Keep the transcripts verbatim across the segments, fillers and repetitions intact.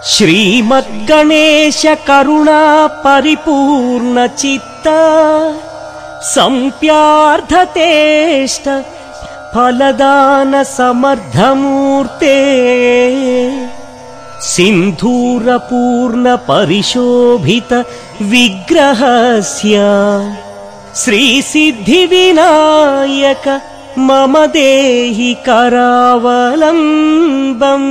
श्रीमद्गणेश करुणा परिपूर्ण चित्त संप्यार्थतेष्ट फलदान समर्थमूर्ते सिंधूरपूर्ण परिशोभित विग्रहस्य श्री सिद्धिविनायक मम देहि करावलम्बम्।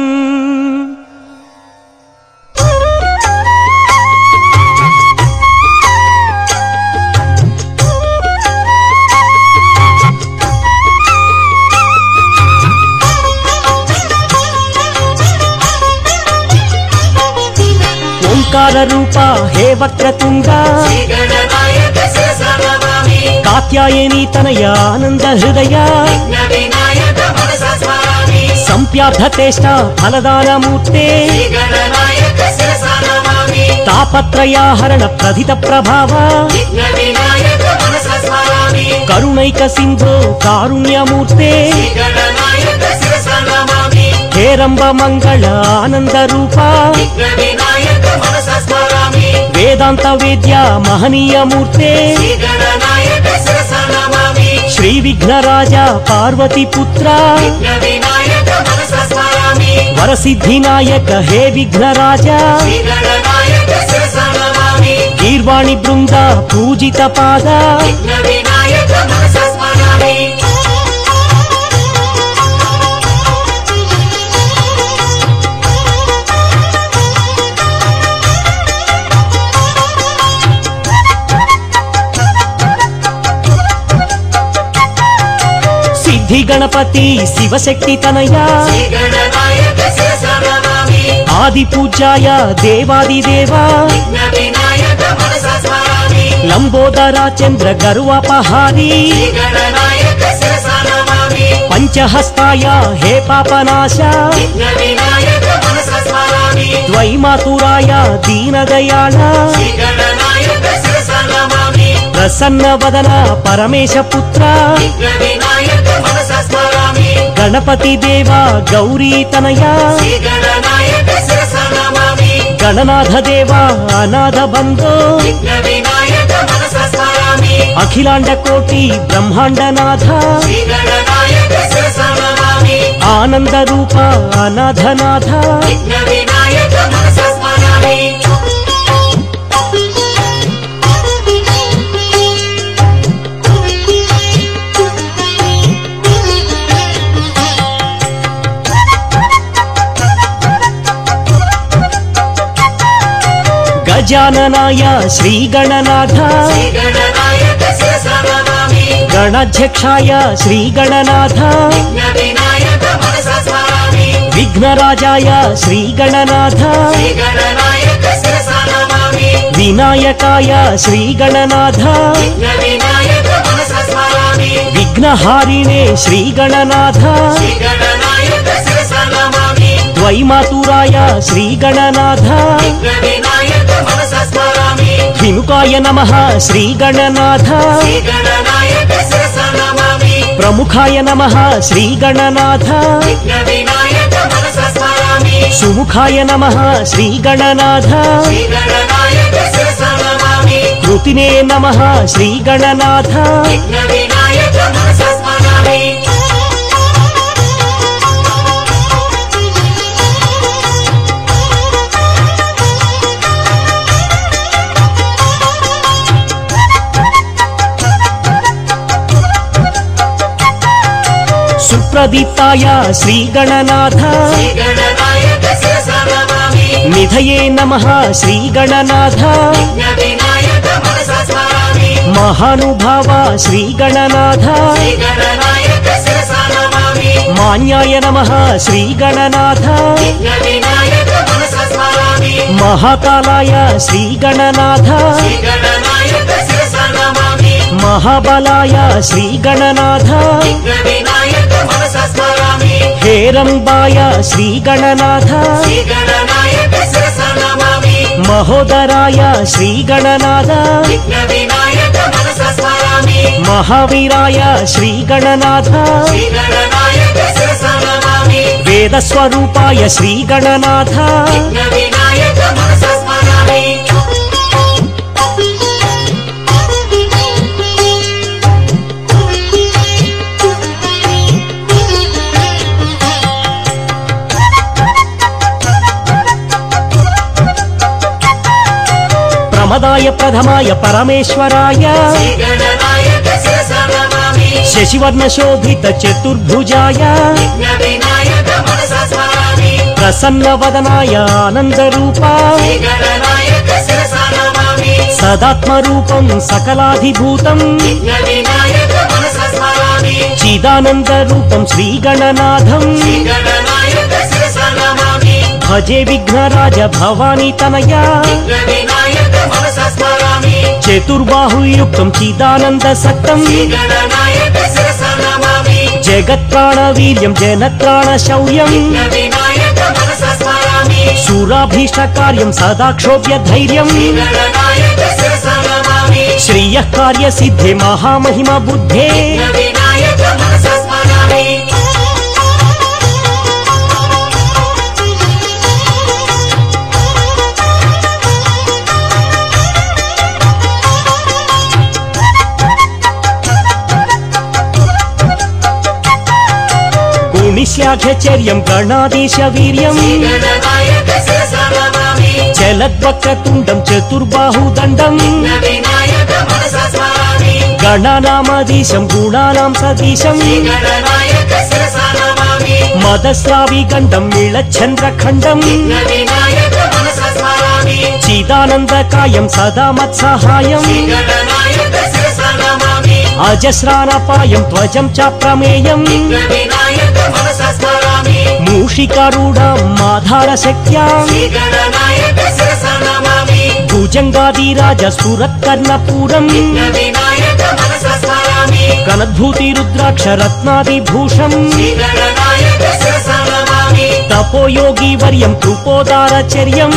ओंकार रूपा हे वक्रतुंगा कात्यायनी तनया आनंद हृदया संप्यार्थतेष्ट फलदान मूर्ते तापत्रयाहरण प्रथित प्रभावा करुणैक सिंधो कारुण्यमूर्ते हेरंब मंगल आनंद रूपा वेदांत वेद्या महनीय मूर्ते श्री विघ्नराजा पार्वती पुत्रा वरसिद्धिनायक हे विघ्नराजा गीर्वाणी बृंदा पूजित पादा गणपति शिवशक्ति तनया आदि पूज्याय देवादिदेवा लंबोदरा चंद्र गरुवापहारी पंचहस्ताय हे पापनाशा द्वैमातुराय दीनदयाला प्रसन्न वदना परमेश पुत्रा गणपति देवा गौरी तनया गणनाथ देवा अनाथ बंधो अखिलांड कोटि ब्रह्मांडनाथ आनंद रूप अनाथनाथ गजाननाय श्री गणनाथ गणाध्यक्षाय श्री गणनाथ विघ्नराजाय श्री गणनाथ विनायकाय श्री गणनाथ विघ्नहारिणे श्री गणनाथ द्वैमातुराय श्री गणनाथ विमुखाय नमः श्री गणनाथ प्रमुखाय नमः श्री गणनाथ सुमुखाय नमः श्री गणनाथ कृतिने नमः श्री गणनाथ सुप्रदीप्ताय श्री गणनाथ निधये नमः श्री गणनाथ महानुभाव श्री गणनाथ मान्याय नमः श्री गणनाथ महाकालाय श्री गणनाथ महाबलाय श्री गणनाथ हेरंबाय श्री गणनाथ महोदराय श्री गणनाथ महावीराय श्री गणनाथ వేద స్వరూపాయ శ్రీ గణనాథ ప్రమదాయ ప్రథమాయ పరమేశ్వరాయ శశివర్ణ శోభిత చతుర్భుజాయ ప్రసన్న వదనాయ ఆనంద రూపా సదాత్మ రూపం సకలాధిభూతం చిదానంద రూపం శ్రీ గణనాథం భజే విఘ్నరాజ భవానీ తనయా చతుర్బాహుయుక్తం చిదానంద సక్తం జగత్ప్రాణ వీర్యం జనత్రాణ శౌర్యం శూరాభీష్ట కార్యం సదాక్షోభ్య ధైర్యం శ్రీయ కార్య సిద్ధి మహామహిమ బుద్ధే నిశ్యాఖ్యచర్యం గణాధీశ వీర్యం చలద్వక్రతుండం చతుర్బాహుదండం గణనామధీశం గుణానాం సదీశం మదస్రావి గండం నీళచంద్రఖండం చిదానందకాయం సదా మత్సహాయం అజస్రానపాయం ధ్వజం చ ప్రమేయం మూషికారూఢం మాధార శక్త్యా భుజంగాదిరాజ సురత్కర్ణపూరం కనద్భూతి రుద్రాక్ష రత్నాదిభూషం తపోయోగి వర్యం కృపోదారచర్యం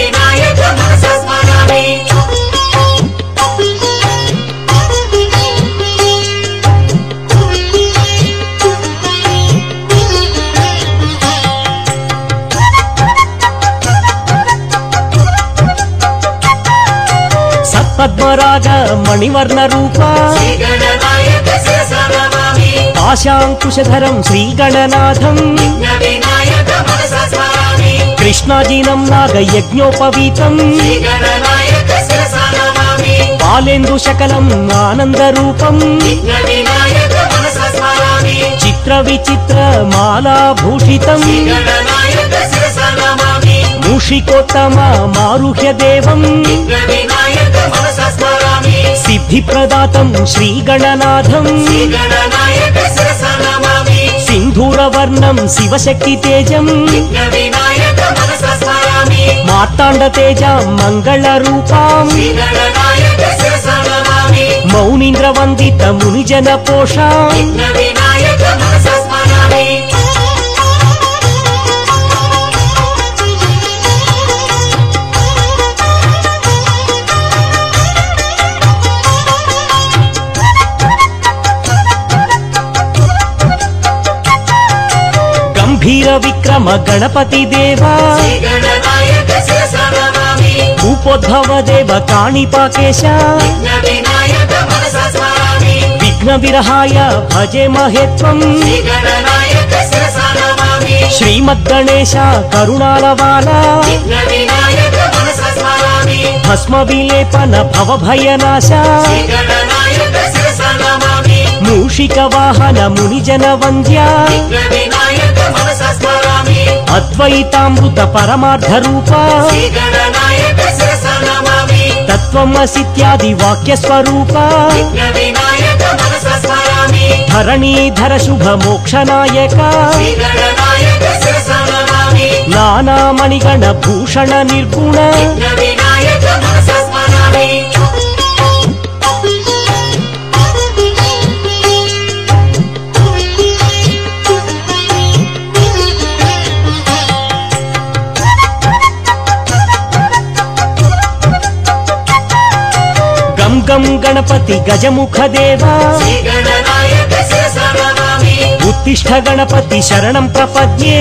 పద్మరాగ మణివర్ణ రూపా పాశాంకుశధరం శ్రీ గణనాథం కృష్ణాజీనం నాగ యజ్ఞోపవీతం బాలేందు శకలం ఆనంద రూపం చిత్ర విచిత్ర మాలాభూషితం మూషికోత్తమ మారుహ్య దేవం సిద్ధి ప్రదాతం శ్రీ గణనాథం సింధూరవర్ణం శివశక్తి తేజం మార్తాండ తేజ మంగళ రూపాం మౌనీంద్ర వందిత మునిజన పోషా గంభీర విక్రమ గణపతి దేవా భూపోద్భవ దేవ కాణిపాకేశ విఘ్న విరహాయ భజే మహేత్వం శ్రీమద్గణేశ కరుణాలవాల భస్మ విలేపన భవభయనాశ మూషిక వాహన మునిజన వంద్య అద్వైతామృత పరమార్థ రూపా తత్వమసిత్యాది వాక్య స్వరూపా ధరణీధర శుభ మోక్షనాయక నానామణిగణ భూషణ నిర్గుణ గం గణపతి గజముఖ దేవా उत्तिष्ठ गणपति शरणं प्रपद्ये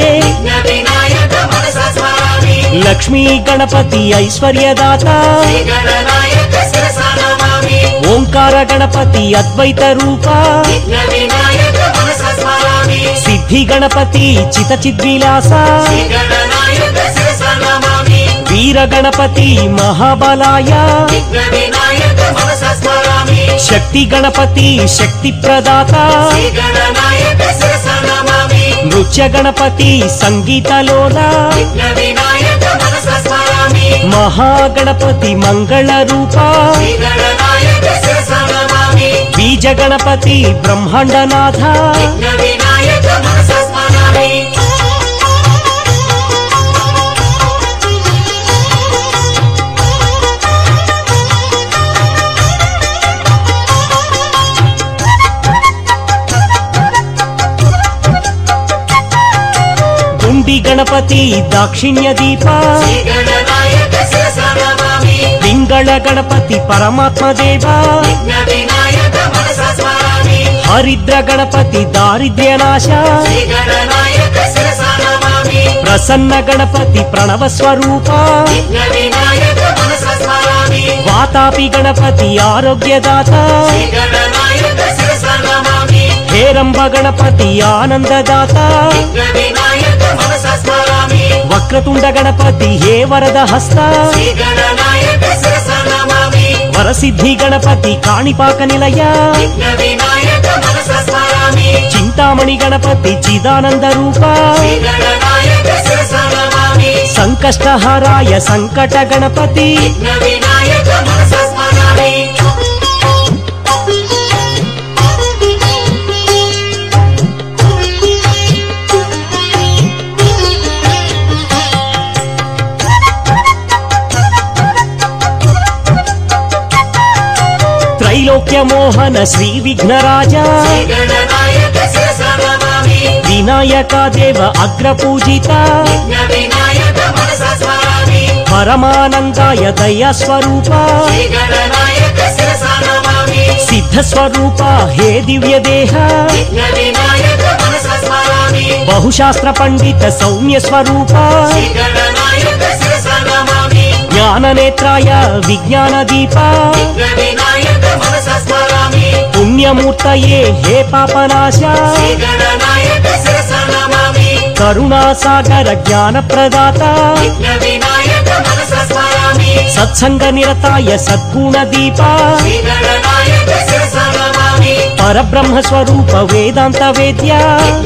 लक्ष्मी गणपति ऐश्वर्यदाता ओंकार गणपति अद्वैत रूपा सिद्धि गणपति चित चिद्विलासा वीर गणपति महाबलाय शक्ति गणपति शक्ति प्रदाता नृत्य गणपति संगीत लोला महागणपति मंगल रूपा बीज गणपति ब्रह्मांडनाथ गुंडी गणपति दाक्षिण्य दीपा पिंगल गणपति परमात्म देवा हरिद्र गणपति दारिद्र्य नाशा प्रसन्न गणपति प्रणव स्वरूपा वातापि गणपति आरोग्यदाता हेरंब गणपति आनंददाता वक्रतुंड गणपति हे वरद हस्ता वरसिद्धि गणपति काणिपाक निलय चिंतामणि गणपति चिदानंद रूपा संकष्टहराय संकट गणपति त्रैलोक्य मोहन श्री विघ्नराजा विनायक देव अग्र पूजिता परमानंदाय दया स्वरूपा सिद्ध स्वरूपा हे दिव्य देह बहुशास्त्र पंडित सौम्य स्वरूपा ज्ञान नेत्राय विज्ञान दीपा पुण्यमूर्तये हे पापनाशा करुणा सागर ज्ञान प्रदाता सत्संग निरताय सद्गुण दीपा परब्रह्म स्वरूप वेदांत वेद्या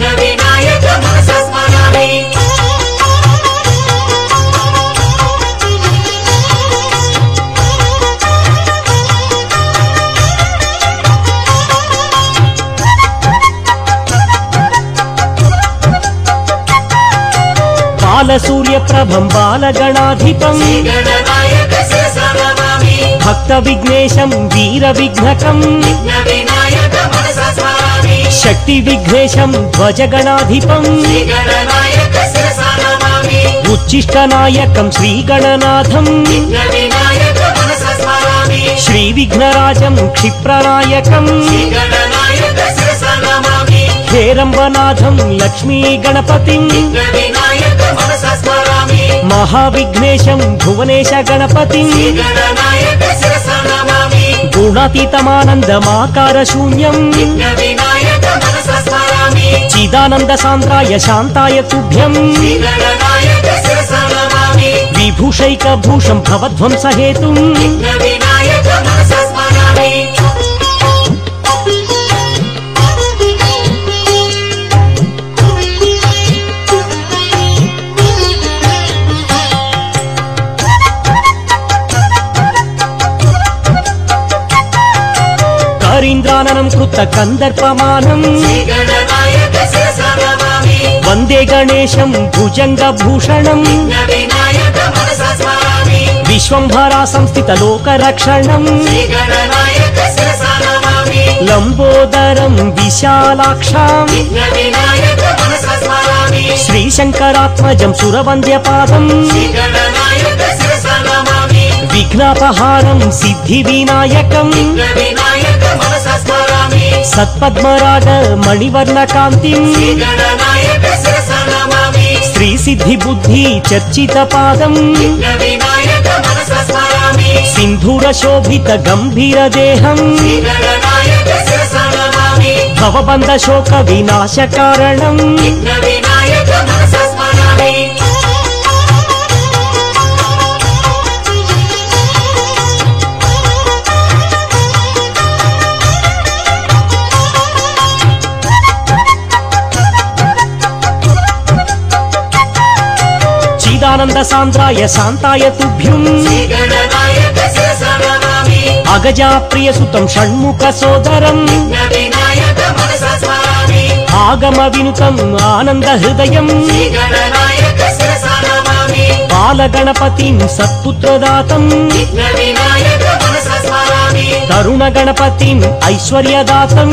बाल सूर्य प्रभं बाल गणाधिपं भक्त विघ्नेशं वीर विघ्नकं शक्ति विघ्नेशं ध्वज गणाधिपं उच्चिष्ट नायकं श्री गणनाथं श्री विघ्नराजं क्षिप्रनायकं हेरंबनाथं लक्ष्मी गणपतिं महाविघ्नेशं भुवनेश गणपतिं गुणातीतमानंदमाकार शून्यं चिदानंद सांद्राय शांताय तुभ्यं विभूषैक भूषं भवध्वंस हेतुं करीन्द्राननं कृत कंदर्पमानं वंदे गणेशं भुजंगभूषणं विश्वंभरा संस्थित लोकरक्षणं लंबोदरं विशालाक्षां श्रीशंकरात्मजं सुरवन्द्यपादं विघ्नापहारं सिद्धिविनायकं సత్పద్మరాగ మణివర్ణ కాంతిం శ్రీ సిద్ధి బుద్ధి చర్చిత పాదం సింధూర శోభిత గంభీర దేహం భవబంధ శోక వినాశ కారణం చిదానంద సాంద్రాయ శాంతాయ తుభ్యం అగజా ప్రియ సుతం షణ్ముఖ సోదరం ఆగమ వినుతం ఆనంద హృదయం బాలగణపతిం సత్పుత్రదాతం తరుణ గణపతిం ఐశ్వర్యదాతం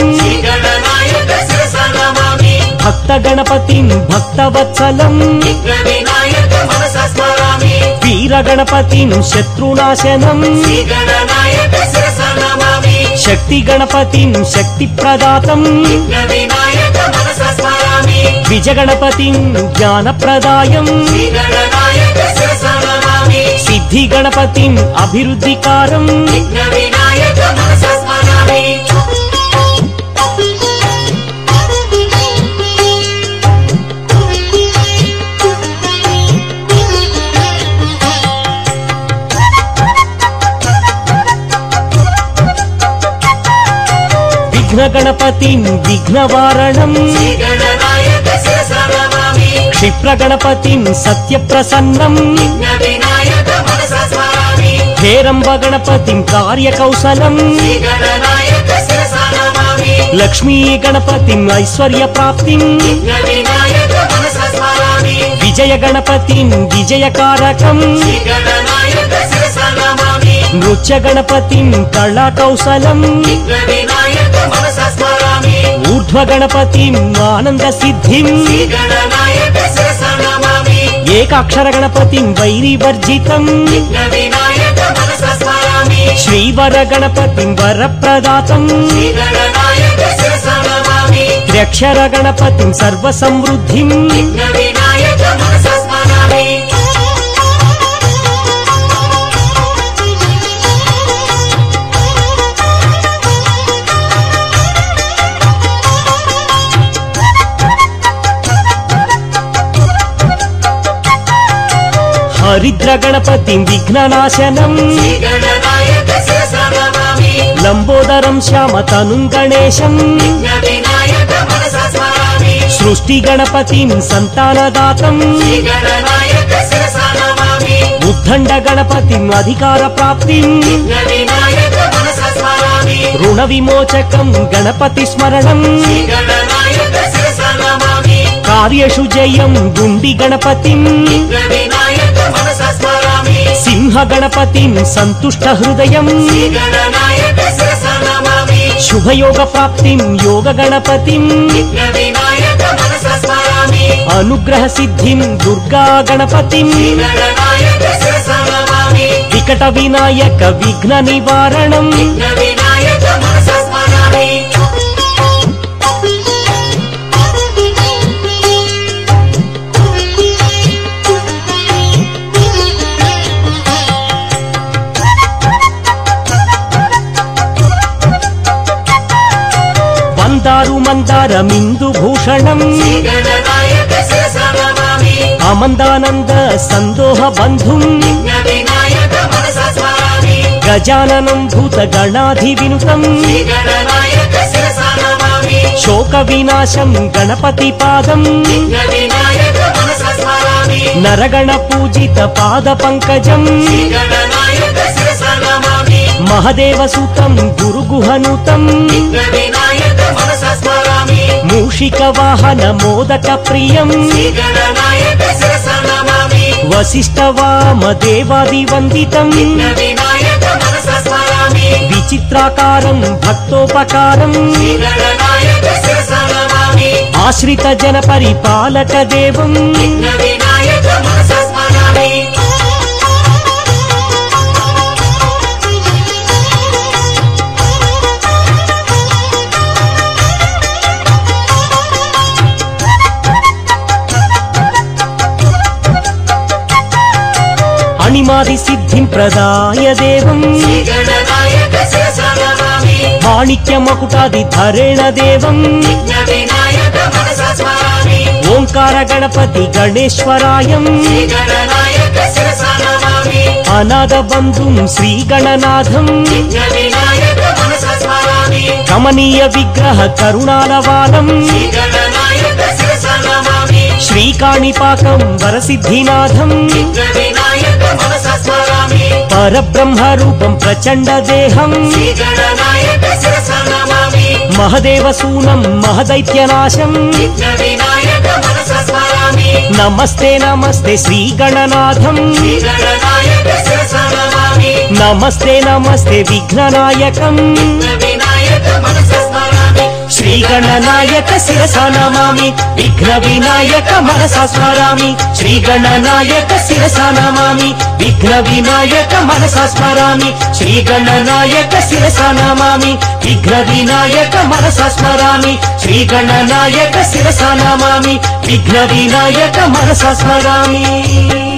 భక్త గణపతిం భక్తవత్సలం వీర గణపతిం శత్రునాశనం శక్తి గణపతిం శక్తి ప్రదాతం విజయ గణపతిం జ్ఞాన ప్రదాయం సిద్ధి గణపతిం అభివృద్ధికారం విఘ్న గణపతిం విఘ్నవారణం క్షిప్ర గణపతిం సత్యప్రసన్నం హేరంబ గణపతిం కార్యకౌశలం లక్ష్మీ గణపతిం ఐశ్వర్య ప్రాప్తిం విజయ గణపతిం విజయకారకం నృత్య గణపతిం కళాకౌశలం ఊర్ధ్వ గణపతిం ఆనంద సిద్ధిం ఏకాక్షర గణపతిం వైరివర్జితం శ్రీవర గణపతిం వరప్రదాతం త్ర్యక్షర గణపతిం సర్వసమృద్ధిం హరిద్ర గణపతిం విఘ్ననాశనం లంబోదరం శ్యామతనుం గణేశం సృష్టి గణపతిం సంతానదాతం ఉద్దండ గణపతిం అధికార ప్రాప్తిం రుణ విమోచకం గణపతి స్మరణం కార్యేషు జయం గుండి గణపతిం సింహ గణపతిం సంతుష్ట హృదయం శుభయోగ ప్రాప్తిం యోగ గణపతిం అనుగ్రహ సిద్ధిం దుర్గా గణపతిం వికట వినాయక విఘ్న నివారణం మందారు మందారమిందు భూషణం అమందానంద సందోహ బంధుం గజాననం భూత గణాధి వినుతం శోక వినాశం గణపతి పాదం నరగణ పూజిత పాద పంకజం మహదేవ సుతం గురు గుహనుతం మూషిక వాహన మోదక ప్రియం వశిష్ఠ వామ దేవాది వందితం విచిత్రాకారం భక్తోపకారం ఆశ్రిత జన పరిపాలక దేవం మణిమాది సిద్ధిం ప్రదాయ దేవం మాణిక్య మకుటాది ధరేణ దేవం ఓంకార గణపతి గణేశ్వరాయం అనాథ బంధుం శ్రీ గణనాథం కమనీయ విగ్రహ కరుణాలవానం శ్రీకాణిపాకం వరసిద్ధినాథం పరబ్రహ్మ రూపం ప్రచండ దేహం మహదేవసూనం మహదైత్యనాశం నమస్తే నమస్తే శ్రీ గణనాథం నమస్తే నమస్తే విఘ్ననాయకం శ్రీ గణనాయక శిరసా నమామి విఘ్న వినాయక మనసా స్మరామి శ్రీ గణనాయక శిరసా నమామి విఘ్న వినాయక మనసా స్మరామి శ్రీ గణనాయక శిరసా నమామి విఘ్న వినాయక మనసా స్మరామి శ్రీ గణనాయక శిరసా నమామి విఘ్న వినాయక మనసా స్మరామి